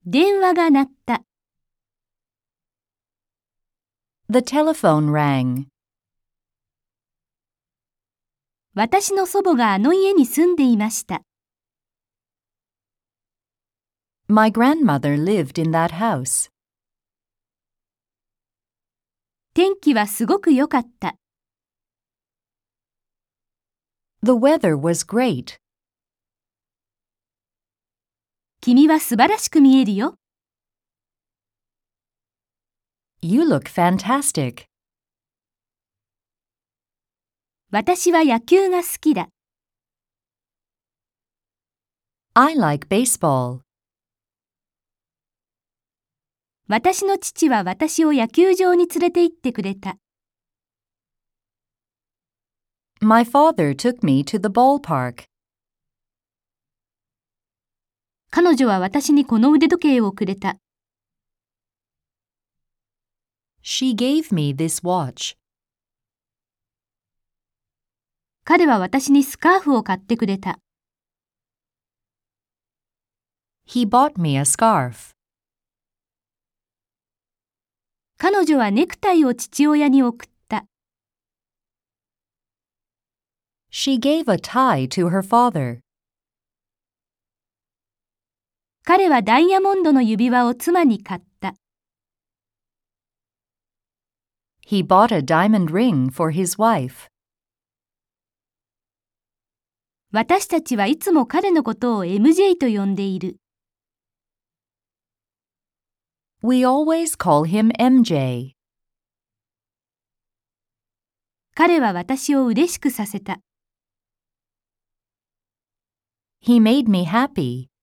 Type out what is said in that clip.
電話が鳴った。 The telephone rang. 私の祖母があの家に住んでいました。 My grandmother lived in that house. 天気はすごく良かった。 The weather was great. 君は素晴らしく見えるよ。 You look fantastic. 私は野球が好きだ。 I like baseball. 私の父は私を野球場に連れて行ってくれた。 My father took me to the ballpark. 彼女は私にこの腕時計をくれた。 She gave me this watch. 彼は私にスカーフを買ってくれた。 He bought me a scarf. 彼女はネクタイを父親に送った。 She gave a tie to her father. 彼はダイヤモンドの指輪を妻に買った。 He bought a diamond ring for his wife. 私たちはいつも彼のことを MJ と呼んでいる。 We always call him MJ. 彼は私を嬉しくさせた。 He made me happy.